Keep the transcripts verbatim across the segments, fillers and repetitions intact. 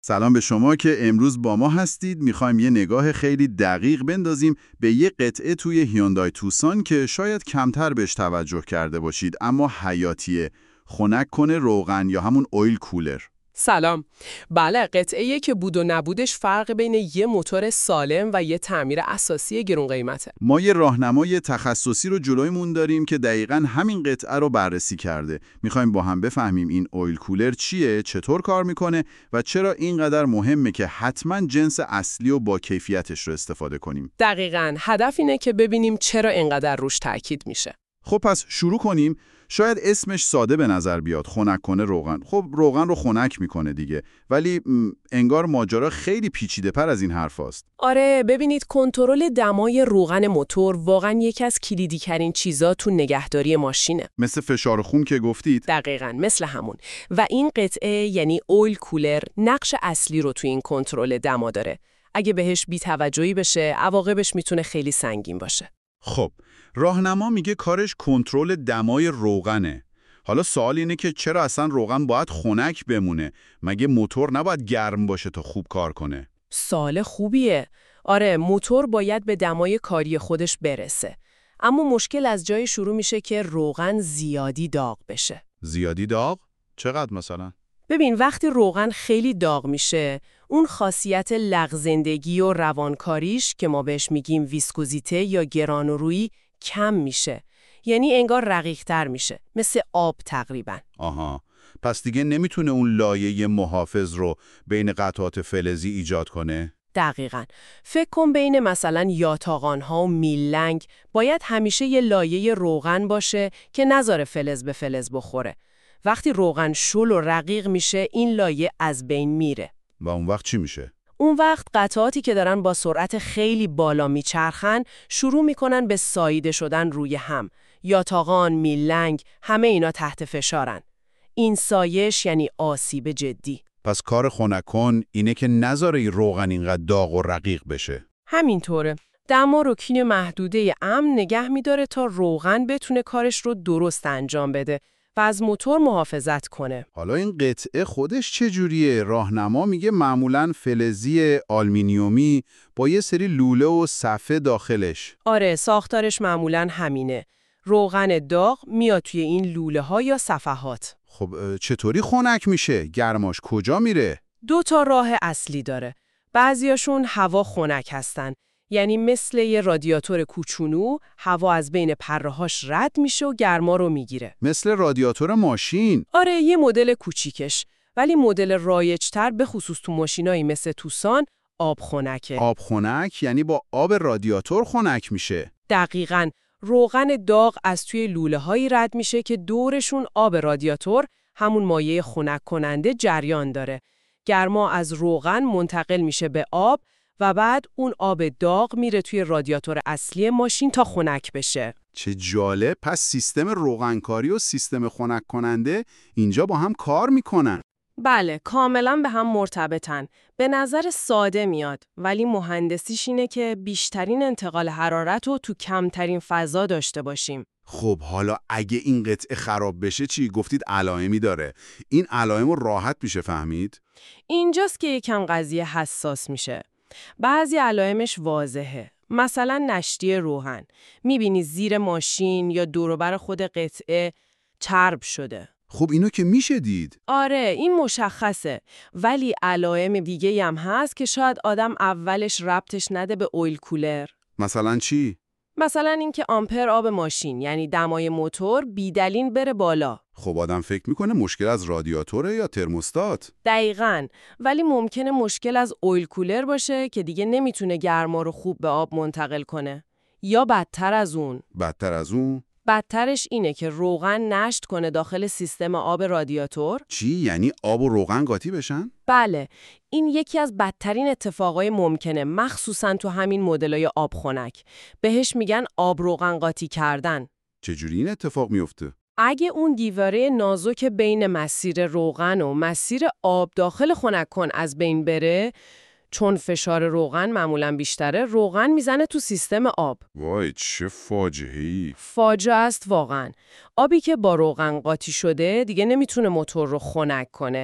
سلام به شما که امروز با ما هستید. میخوایم یه نگاه خیلی دقیق بندازیم به یه قطعه توی هیوندای توسان که شاید کمتر بهش توجه کرده باشید اما حیاتیه. خنک کنه روغن یا همون اویل کولر. سلام. بله، قطعه‌ای که بود و نبودش فرق بین یه موتور سالم و یه تعمیر اساسی گرون قیمته. ما یه راهنمای تخصصی رو جلویمون داریم که دقیقاً همین قطعه رو بررسی کرده. میخوایم با هم بفهمیم این اویل کولر چیه، چطور کار میکنه و چرا اینقدر مهمه که حتماً جنس اصلی و با کیفیتش رو استفاده کنیم. دقیقاً. هدف اینه که ببینیم چرا اینقدر روش تاکید میشه. خب پس شروع کنیم. شاید اسمش ساده به نظر بیاد، خنک کنه روغن. خب روغن رو خنک میکنه دیگه، ولی انگار ماجرا خیلی پیچیده پر از این حرف هست. آره، ببینید کنترل دمای روغن موتور واقعا یکی از کلیدی ترین چیزا تو نگهداری ماشینه. مثل فشار خون که گفتید. دقیقاً مثل همون. و این قطعه یعنی اویل کولر نقش اصلی رو تو این کنترل دما داره. اگه بهش بی‌توجهی بشه، عواقبش میتونه خیلی سنگین باشه. خب راهنما میگه کارش کنترل دمای روغنه. حالا سوال اینه که چرا اصلا روغن باید خنک بمونه؟ مگه موتور نباید گرم باشه تا خوب کار کنه؟ سوال خوبیه. آره، موتور باید به دمای کاری خودش برسه. اما مشکل از جای شروع میشه که روغن زیادی داغ بشه. زیادی داغ؟ چقدر مثلا؟ ببین، وقتی روغن خیلی داغ میشه، اون خاصیت لغزندگی و روانکاریش که ما بهش میگیم ویسکوزیته یا گرانورویی کم میشه. یعنی انگار رقیق‌تر میشه، مثل آب تقریبا. آها، پس دیگه نمیتونه اون لایه محافظ رو بین قطعات فلزی ایجاد کنه؟ دقیقاً. فکر کن بین مثلا یاتاقان‌ها و میلنگ باید همیشه یه لایه روغن باشه که نذاره فلز به فلز بخوره. وقتی روغن شل و رقیق میشه، این لایه از بین میره. و اون وقت چی میشه؟ اون وقت قطعاتی که دارن با سرعت خیلی بالا میچرخن شروع میکنن به ساییده شدن روی هم. یاتاقان، میلنگ، همه اینا تحت فشارن. این سایش یعنی آسیب جدی. پس کار خنک کن اینه که نذاره روغن اینقدر داغ و رقیق بشه. همینطوره. دما رو کین محدوده امن نگه میداره تا روغن بتونه کارش رو درست انجام بده و از موتور محافظت کنه. حالا این قطعه خودش چجوریه؟ راهنما میگه معمولاً فلزی آلومینیومی با یه سری لوله و صفحه داخلش. آره، ساختارش معمولاً همینه. روغن داغ میاد توی این لوله ها یا صفحات. خب چطوری خنک میشه؟ گرماش کجا میره؟ دو تا راه اصلی داره. بعضیاشون هوا خنک هستن. یعنی مثل یه رادیاتور کوچولو، هوا از بین پرهاش رد میشه و گرما رو میگیره. مثل رادیاتور ماشین؟ آره، یه مدل کوچیکش. ولی مدل رایج‌تر به خصوص تو ماشینایی مثل توسان آب خنکه. آب خنک یعنی با آب رادیاتور خنک میشه. دقیقاً. روغن داغ از توی لوله‌هایی رد میشه که دورشون آب رادیاتور، همون مایع خنک کننده، جریان داره. گرما از روغن منتقل میشه به آب و بعد اون آب داغ میره توی رادیاتور اصلی ماشین تا خنک بشه. چه جالب. پس سیستم روغنکاری و سیستم خنک کننده اینجا با هم کار میکنن. بله، کاملا به هم مرتبطن. به نظر ساده میاد، ولی مهندسیش اینه که بیشترین انتقال حرارت رو تو کمترین فضا داشته باشیم. خب حالا اگه این قطعه خراب بشه چی؟ گفتید علائمی داره. این علائم رو راحت میشه فهمید؟ اینجاست که یکم قضیه حساس میشه. بعضی علائمش واضحه. مثلا نشتی روغن. میبینی زیر ماشین یا دور و بر خود قطعه چرب شده. خب اینو که میشه دید. آره، این مشخصه. ولی علائم دیگه هم هست که شاید آدم اولش ربطش نده به اویل کولر. مثلا چی؟ مثلا اینکه آمپر آب ماشین، یعنی دمای موتور، بی‌دلیل بره بالا. خب آدم فکر میکنه مشکل از رادیاتوره یا ترموستات. دقیقاً. ولی ممکنه مشکل از اویل کولر باشه که دیگه نمیتونه گرما رو خوب به آب منتقل کنه. یا بدتر از اون. بدتر از اون؟ بدترش اینه که روغن نشت کنه داخل سیستم آب رادیاتور. چی؟ یعنی آب و روغن قاطی بشن؟ بله، این یکی از بدترین اتفاقای ممکنه، مخصوصاً تو همین مدلای آب خنک. بهش میگن آب روغن قاطی کردن. چجوری این اتفاق میفته؟ اگه اون دیواره نازک بین مسیر روغن و مسیر آب داخل خنک کن از بین بره، چون فشار روغن معمولاً بیشتره، روغن میزنه تو سیستم آب. وای چه فاجعه‌ای. فاجعه است واقعاً. آبی که با روغن قاطی شده دیگه نمیتونه موتور رو خنک کنه.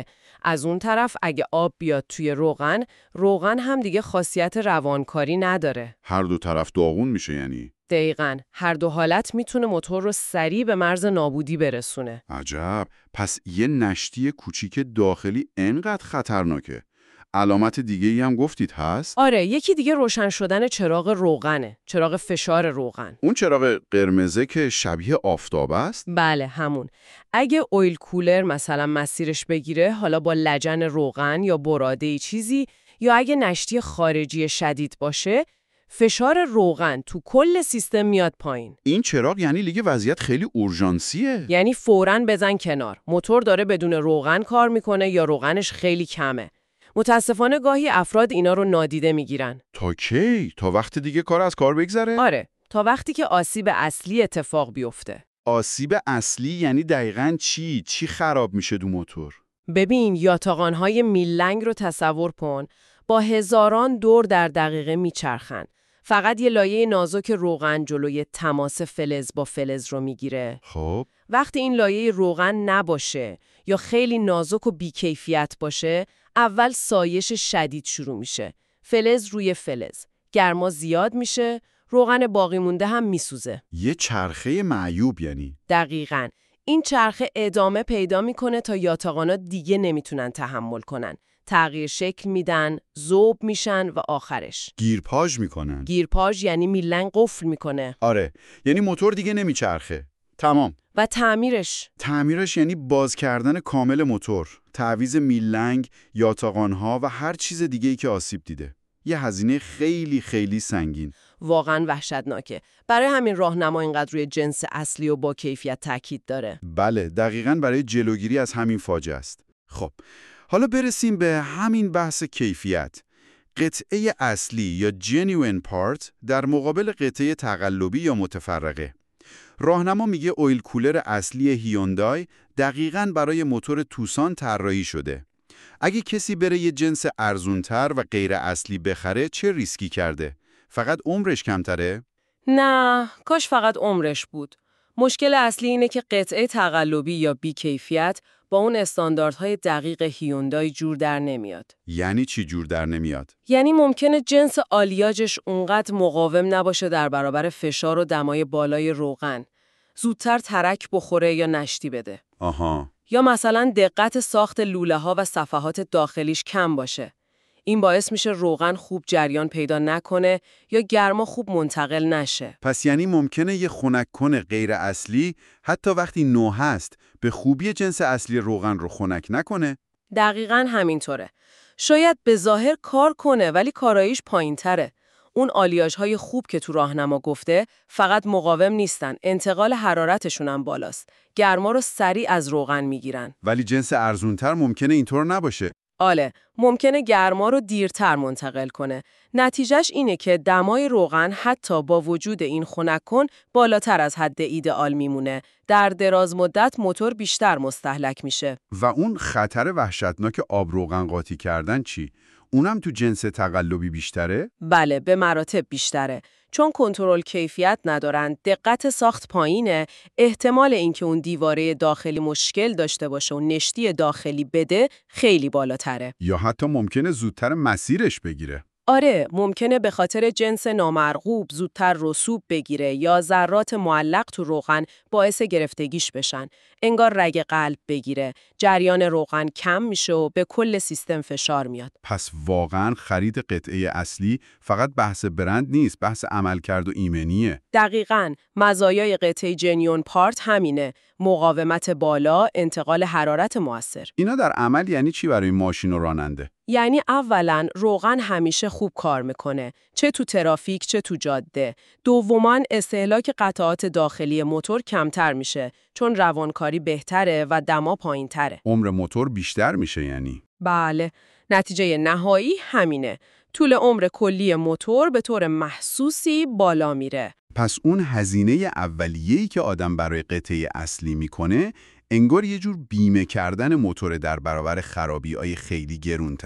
از اون طرف اگه آب بیاد توی روغن، روغن هم دیگه خاصیت روانکاری نداره. هر دو طرف داغون میشه یعنی؟ دقیقاً. هر دو حالت میتونه موتور رو سریع به مرز نابودی برسونه. عجب. پس یه نشتی کوچیک داخلی انقدر خطرناکه. علامت دیگه ای هم گفتید هست؟ آره، یکی دیگه روشن شدن چراغ روغنه. چراغ فشار روغن. اون چراغ قرمزه که شبیه آفتاب است؟ بله، همون. اگه اویل کولر مثلا مسیرش بگیره، حالا با لجن روغن یا براده‌ای چیزی، یا اگه نشتی خارجی شدید باشه، فشار روغن تو کل سیستم میاد پایین. این چراغ یعنی لیگ وضعیت خیلی اورژانسیه. یعنی فوراً بزن کنار. موتور داره بدون روغن کار میکنه یا روغنش خیلی کمه. متاسفانه گاهی افراد اینا رو نادیده میگیرن. تا کی؟ تا وقت دیگه کار از کار بگذره؟ آره، تا وقتی که آسیب اصلی اتفاق بیفته. آسیب اصلی یعنی دقیقاً چی؟ چی خراب میشه دو موتور؟ ببین، یاتاقان‌های میلنگ رو تصور کن، با هزاران دور در دقیقه میچرخن. فقط یه لایه نازک روغن جلوی تماس فلز با فلز رو میگیره. خب وقتی این لایه روغن نباشه یا خیلی نازک و بیکیفیت باشه، اول سایش شدید شروع میشه. فلز روی فلز. گرما زیاد میشه، روغن باقی مونده هم میسوزه. یه چرخه معیوب یعنی؟ دقیقاً. این چرخه ادامه پیدا میکنه تا یاتاقانا دیگه نمیتونن تحمل کنن. تغییر شکل میدن، ذوب میشن و آخرش گیرپاژ میکنن. گیرپاژ یعنی میلنگ قفل میکنه. آره، یعنی موتور دیگه نمیچرخه. تمام. و تعمیرش تعمیرش یعنی باز کردن کامل موتور، تعویض میلنگ، یاتاقان‌ها و هر چیز دیگه‌ای که آسیب دیده. یه هزینه خیلی خیلی سنگین. واقعا وحشتناکه. برای همین راهنما اینقدر روی جنس اصلی و با کیفیت تاکید داره. بله، دقیقاً برای جلوگیری از همین فاجعه است. خب، حالا برسیم به همین بحث کیفیت. قطعه اصلی یا genuine part در مقابل قطعه تقلبی یا متفرقه. راهنما میگه اویل کولر اصلی هیوندای دقیقاً برای موتور توسان طراحی شده. اگه کسی بره یه جنس ارزونتر و غیر اصلی بخره چه ریسکی کرده؟ فقط عمرش کمتره؟ نه، کاش فقط عمرش بود. مشکل اصلی اینه که قطعه تقلبی یا بیکیفیت با اون استانداردهای دقیق هیوندای جور در نمیاد. یعنی چی جور در نمیاد؟ یعنی ممکنه جنس آلیاژش اونقدر مقاوم نباشه در برابر فشار و دمای بالای روغن. زودتر ترک بخوره یا نشتی بده. آها. یا مثلا دقت ساخت لوله ها و صفحات داخلیش کم باشه. این باعث میشه روغن خوب جریان پیدا نکنه یا گرما خوب منتقل نشه. پس یعنی ممکنه یه خنک کن غیر اصلی حتی وقتی نو هست به خوبی جنس اصلی روغن رو خنک نکنه؟ دقیقاً همینطوره. شاید به ظاهر کار کنه ولی کاراییش پایین‌تره. اون آلیاژهای خوب که تو راهنما گفته فقط مقاوم نیستن، انتقال حرارتشون هم بالاست. گرما رو سریع از روغن میگیرن. ولی جنس ارزونتر ممکنه اینطور نباشه. آله، ممکنه گرما رو دیرتر منتقل کنه. نتیجهش اینه که دمای روغن حتی با وجود این خنک کن بالاتر از حد ایدئال میمونه. در دراز مدت موتور بیشتر مستهلک میشه. و اون خطر وحشتناک آب روغن قاطی کردن چی؟ اونم تو جنس تقلبی بیشتره؟ بله، به مراتب بیشتره. چون کنترل کیفیت ندارن، دقت ساخت پایینه، احتمال اینکه اون دیواره داخلی مشکل داشته باشه و نشتی داخلی بده خیلی بالاتره. یا حتی ممکنه زودتر مسیرش بگیره. آره، ممکنه به خاطر جنس نامرغوب زودتر رسوب بگیره یا ذرات معلق تو روغن باعث گرفتگیش بشن. انگار رگ قلب بگیره، جریان روغن کم میشه و به کل سیستم فشار میاد. پس واقعاً خرید قطعه اصلی فقط بحث برند نیست، بحث عملکرد و ایمنیه. دقیقاً، مزایای قطعه جنیون پارت همینه. مقاومت بالا، انتقال حرارت مؤثر. اینا در عمل یعنی چی برای ماشین و راننده؟ یعنی اولاً روغن همیشه خوب کار میکنه، چه تو ترافیک چه تو جاده. دوماً استهلاک قطعات داخلی موتور کمتر میشه، چون روانکاری بهتره و دما پایینتره. عمر موتور بیشتر میشه یعنی؟ بله، نتیجه نهایی همینه. طول عمر کلی موتور به طور محسوسی بالا میره. پس اون هزینه اولیه‌ای که آدم برای قطعه اصلی میکنه انگار یه جور بیمه کردن موتور در برابر خرابی‌های خیلی گرونتره.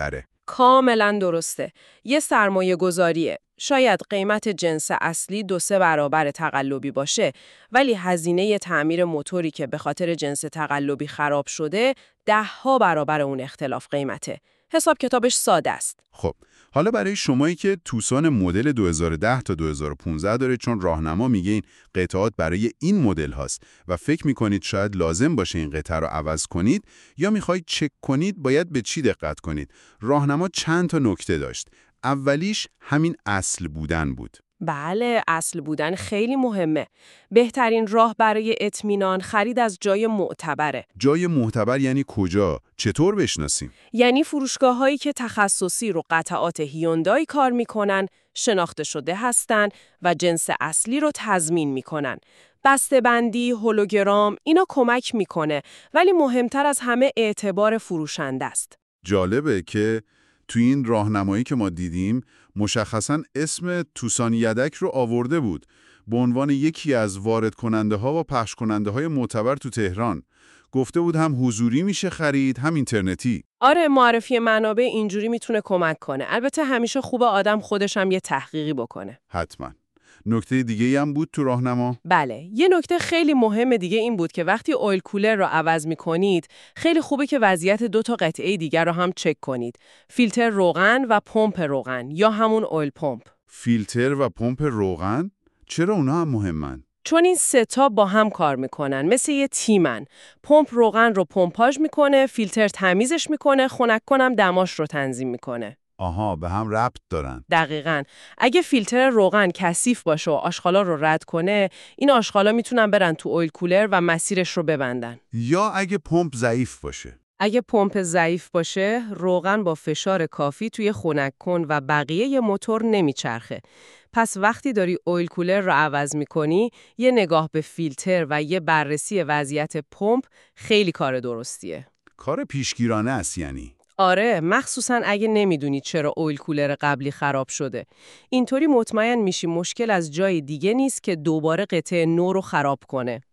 کاملا درسته. یه سرمایه گذاریه. شاید قیمت جنس اصلی دو سه برابر تقلبی باشه، ولی هزینه تعمیر موتوری که به خاطر جنس تقلبی خراب شده ده ها برابر اون اختلاف قیمته. حساب کتابش ساده است. خب حالا برای شمایی که توسان مدل دو هزار و ده تا دو هزار و پانزده داره، چون راهنما میگه این قطعات برای این مدل هاست و فکر میکنید شاید لازم باشه این قطعه رو عوض کنید یا میخواید چک کنید باید به چی دقت کنید، راهنما چند تا نکته داشت. اولیش همین اصل بودن بود. بله، اصل بودن خیلی مهمه. بهترین راه برای اطمینان خرید از جای معتبره. جای معتبر یعنی کجا؟ چطور بشناسیم؟ یعنی فروشگاه‌هایی که تخصصی رو قطعات هیوندای کار میکنن، شناخته شده هستن و جنس اصلی رو تضمین میکنن. بسته‌بندی، هولوگرام، اینا کمک میکنه، ولی مهمتر از همه اعتبار فروشنده است. جالبه که تو این راهنمایی که ما دیدیم مشخصاً اسم توسان یدک رو آورده بود به عنوان یکی از وارد کننده ها و پخش کننده های معتبر تو تهران. گفته بود هم حضوری میشه خرید هم اینترنتی. آره، معرفی منابع اینجوری میتونه کمک کنه. البته همیشه خوبه آدم خودش هم یه تحقیقی بکنه. حتما. نکته دیگه‌ای هم بود تو راهنما؟ بله، یه نکته خیلی مهم دیگه این بود که وقتی اویل کولر رو عوض می‌کنید، خیلی خوبه که وضعیت دو تا قطعه دیگر رو هم چک کنید. فیلتر روغن و پمپ روغن یا همون اویل پمپ. فیلتر و پمپ روغن؟ چرا اونا هم مهمن؟ چون این سه تا با هم کار میکنن، مثل یه تیمن. پمپ روغن رو پمپاژ میکنه، فیلتر تمیزش میکنه، خنک کنم دماش رو تنظیم میکنه. آها، به هم ربط دارن. دقیقاً. اگه فیلتر روغن کثیف باشه و آشغالا رو رد کنه، این آشغالا میتونن برن تو اویل کولر و مسیرش رو ببندن. یا اگه پمپ ضعیف باشه. اگه پمپ ضعیف باشه، روغن با فشار کافی توی خنک کن و بقیه موتور نمیچرخه. پس وقتی داری اویل کولر رو عوض میکنی، یه نگاه به فیلتر و یه بررسی وضعیت پمپ خیلی کار درستیه. کار پیشگیرانه است یعنی. آره، مخصوصاً اگه نمیدونی چرا اویل کولر قبلی خراب شده. اینطوری مطمئن میشی مشکل از جای دیگه نیست که دوباره قطعه نو رو خراب کنه.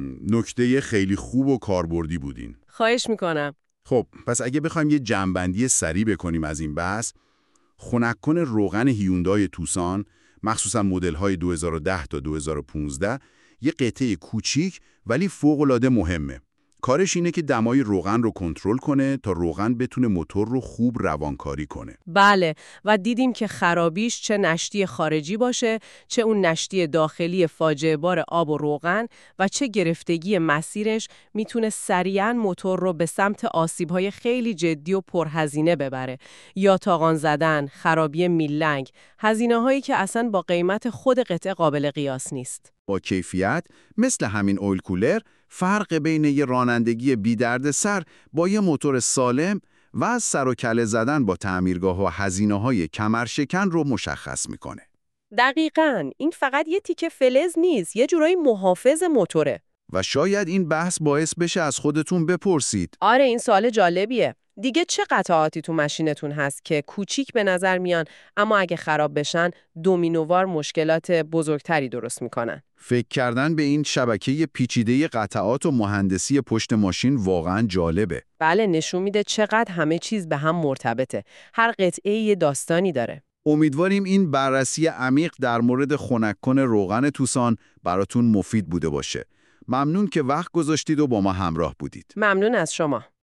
نکته خیلی خوب و کاربردی بودین. خواهش میکنم. خب، پس اگه بخوایم یه جمع‌بندی سریع بکنیم از این بحث، خنک‌کن روغن هیوندای توسان، مخصوصاً مدل‌های دو هزار و ده تا دو هزار و پانزده، یه قطعه کوچیک ولی فوق‌العاده مهمه. کارش اینه که دمای روغن رو کنترل کنه تا روغن بتونه موتور رو خوب روانکاری کنه. بله، و دیدیم که خرابیش چه نشتی خارجی باشه، چه اون نشتی داخلی فاجعه بار آب و روغن و چه گرفتگی مسیرش میتونه سریعاً موتور رو به سمت آسیب‌های خیلی جدی و پرهزینه ببره. یا تاقان زدن، خرابی میلنگ، هزینه‌هایی که اصلاً با قیمت خود قطعه قابل قیاس نیست. با کیفیت، مثل همین اویل کولر، فرق بین یه رانندگی بی درد سر با یه موتور سالم و از سر و کله زدن با تعمیرگاه و هزینه‌های کمرشکن رو مشخص میکنه. دقیقاً، این فقط یه تیکه فلز نیست، یه جورایی محافظ موتوره. و شاید این بحث باعث بشه از خودتون بپرسید. آره، این سوال جالبیه. دیگه چه قطعاتی تو ماشینتون هست که کوچیک به نظر میان اما اگه خراب بشن دومینووار مشکلات بزرگتری درست میکنن؟ فکر کردن به این شبکه پیچیده قطعات و مهندسی پشت ماشین واقعا جالبه. بله، نشون میده چقدر همه چیز به هم مرتبطه. هر قطعه یه داستانی داره. امیدواریم این بررسی عمیق در مورد خنک‌کن روغن توسان براتون مفید بوده باشه. ممنون که وقت گذاشتید و با ما همراه بودید. ممنون از شما.